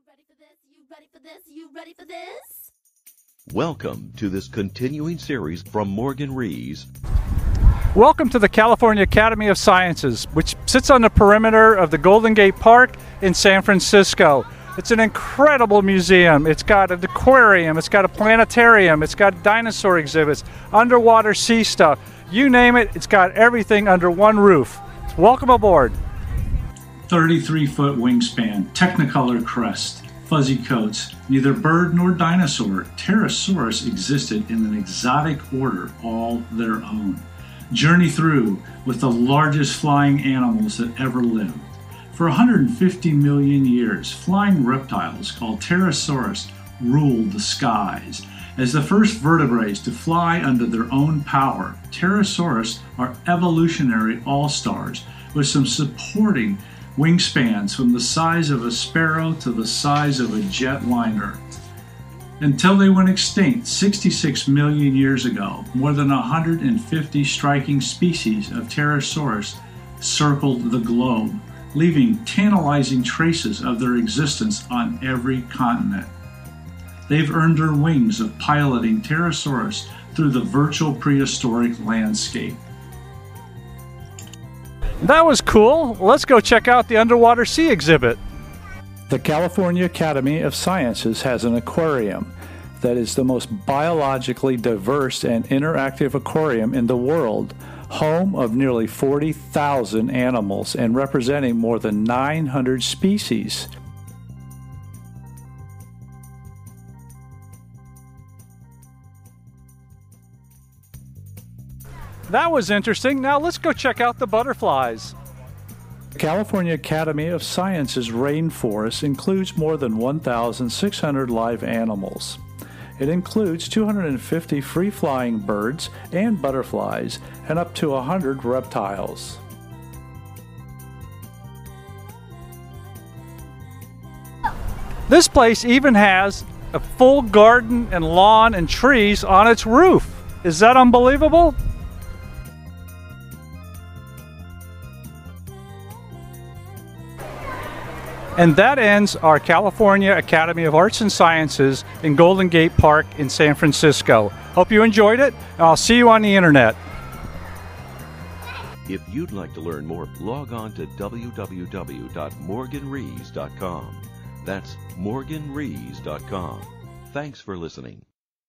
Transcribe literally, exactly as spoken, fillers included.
ready for this? You ready for this? You ready for this? Welcome to this continuing series from Morgan Rees. Welcome to the California Academy of Sciences, which sits on the perimeter of the Golden Gate Park in San Francisco. It's an incredible museum. It's got an aquarium, it's got a planetarium, it's got dinosaur exhibits, underwater sea stuff. You name it, it's got everything under one roof. Welcome aboard. thirty-three foot wingspan, Technicolor crest, fuzzy coats, neither bird nor dinosaur, Pterosaurus existed in an exotic order all their own. Journey through with the largest flying animals that ever lived. For one hundred fifty million years, flying reptiles called Pterosaurus ruled the skies. As the first vertebrates to fly under their own power, Pterosaurus are evolutionary all-stars with some supporting wingspans from the size of a sparrow to the size of a jetliner. Until they went extinct sixty-six million years ago, more than one hundred fifty striking species of Pterosaurus circled the globe, leaving tantalizing traces of their existence on every continent. They've earned their wings of piloting Pterosaurus through the virtual prehistoric landscape. That was cool. Let's go check out the underwater sea exhibit. The California Academy of Sciences has an aquarium that is the most biologically diverse and interactive aquarium in the world, home of nearly forty thousand animals and representing more than nine hundred species. That was interesting. Now let's go check out the butterflies. The California Academy of Sciences rainforest includes more than one thousand six hundred live animals. It includes two hundred fifty free-flying birds and butterflies and up to one hundred reptiles. This place even has a full garden and lawn and trees on its roof. Is that unbelievable? And that ends our California Academy of Arts and Sciences in Golden Gate Park in San Francisco. Hope you enjoyed it, and I'll see you on the internet. If you'd like to learn more, log on to w w w dot morgan rees dot com. That's morgan rees dot com. Thanks for listening.